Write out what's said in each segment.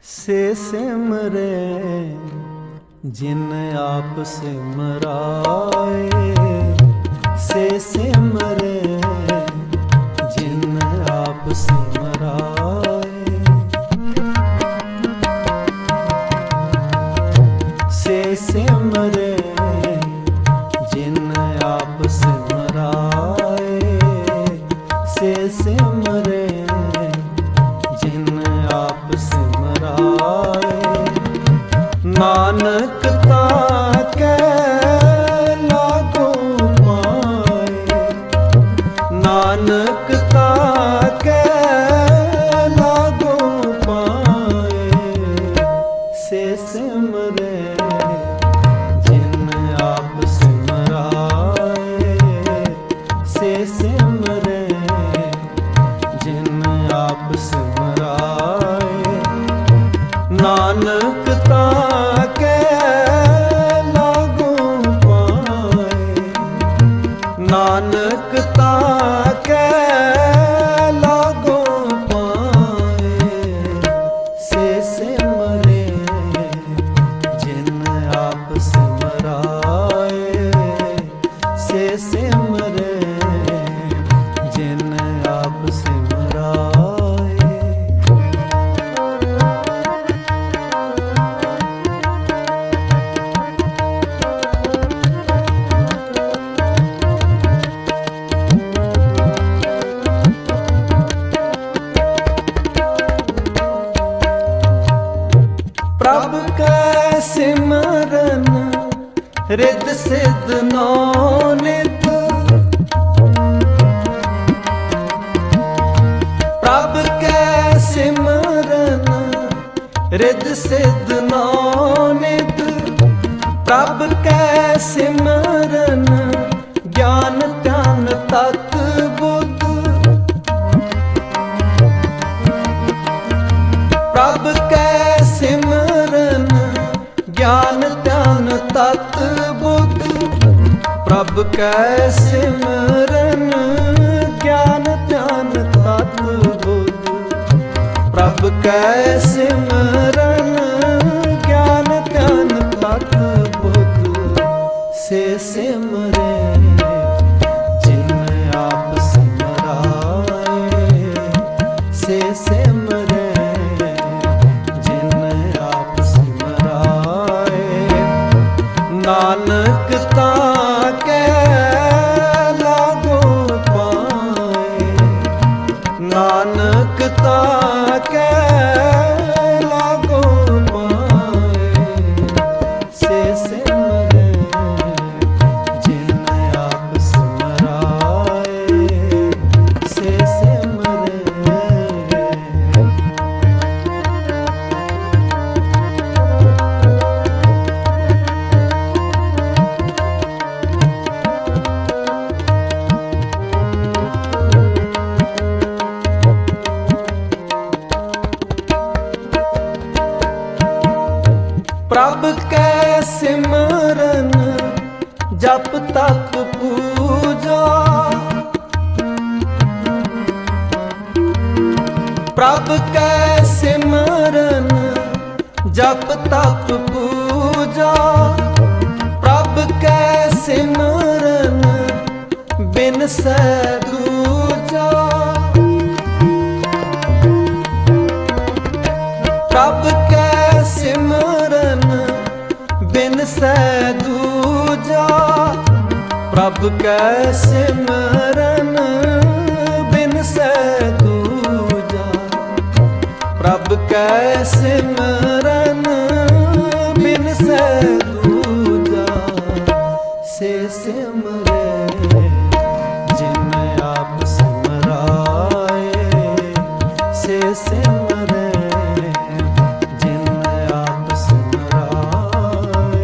से सिमरे जिन आप सिमराए, से सिमरे जिन आप सिमराए, से सिमरे जिन आप सिमराए, से सिमरे जिन आप सिमराए। नानक ताकै लागो पाए, नानक ताकै लागो पाए, से सिमरे जिन आप सिमराए, से सिमरे जिन आप सिमराए। नानक ताकै लागो पाए, नानक ताकै लागो पाए, से सिमरे जिन आप सिमराए, से सिमरे जिन आप सिमराए। प्रभ कै सिमरन रिद सिद्ध नौ नित, प्रभ कै सिमरन रिद सिद्ध नौ नित, प्रभ कै सिमरन ज्ञान ध्यान तत बुद्ध, प्रभ कै सिमरन ज्ञान ध्यान तत बुद्ध, प्रभ कै सिमरन ज्ञान ध्यान तत बुद्ध, प्रभ कै सिमरन ज्ञान ध्यान तत बुद्ध, से सिमरे जिन आप सिमराए, से सिमरे जिन आप सिमराए। नानक ताकै लागो पाए, नानक ताकै लागो पाए, से सिमरे जिन आप सिमराए, से सिमरे। प्रभ कै सिमरन जप तप पूजा, प्रभ कै सिमरन जप तप पूजा, प्रभ कै सिमरन बिन सै दूजा, प्रभ कै सिमरन बिन सै दूजा, प्रभ कै सिमरन बिन सै दूजा, प्रभ कै सिमरन बिन सै दूजा, से सिमरे जिन आप सिमराए, से सिमरे जिन आप सिमराए।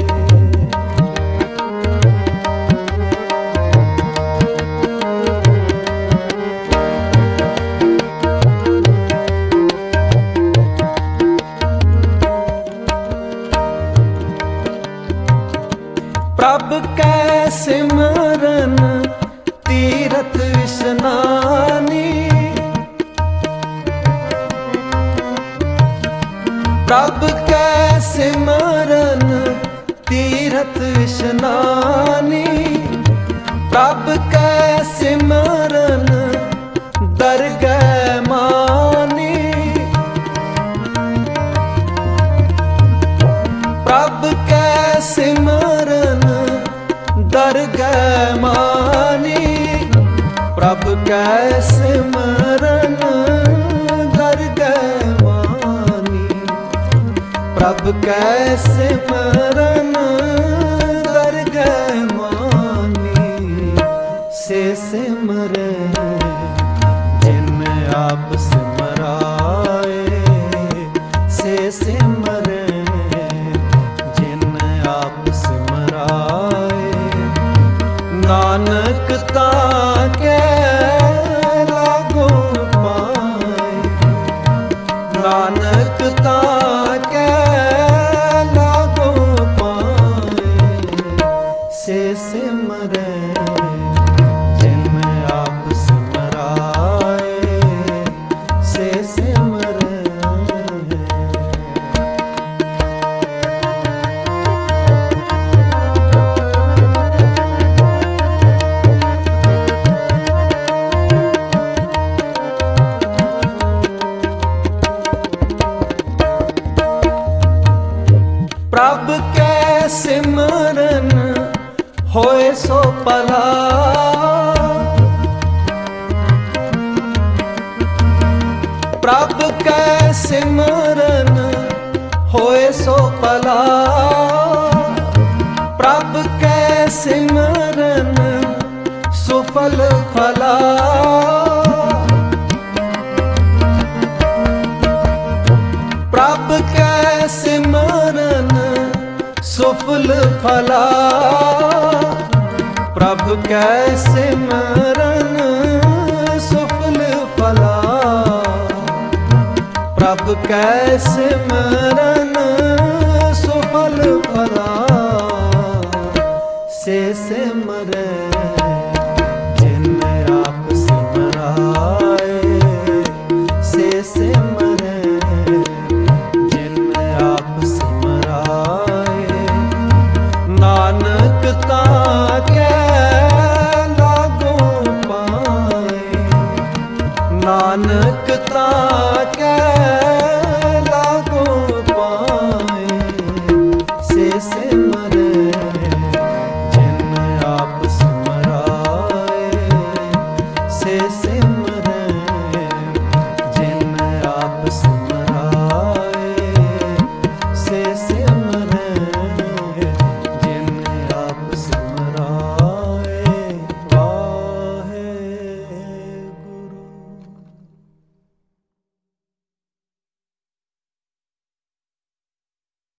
प्रभ कै सिमरन तीरथ स्नानी, प्रभ कै सिमरन दरगह मानी, प्रभ कै सिमरन दरगह मानी, प्रभ कै सिमरन दरगह मानी, प्रभ कै सिमरन दरगह मानी। से सिमरै जिन आप सिमराए, से सिमरै जिन आप सिमराए, नानक ताके लागो पाए, नानक ताके लागो पाए। से सिमरै जिन आप सिमराए, से सिमरै। प्रभ कै सिमरन होए सो भला, प्रभ कै सिमरन होए सो भला, प्रभ कै सिमरन सुफल फला, प्रभ कै सिमरन सुफल फला, प्रभ कै सिमरन सुफल फला, प्रभ कै सिमरन सुफल फला। से सिमरै जिन आप सिमराए, से सिमरै जिन आप सिमराए, नानक ताके लागो पाए, नानक ताके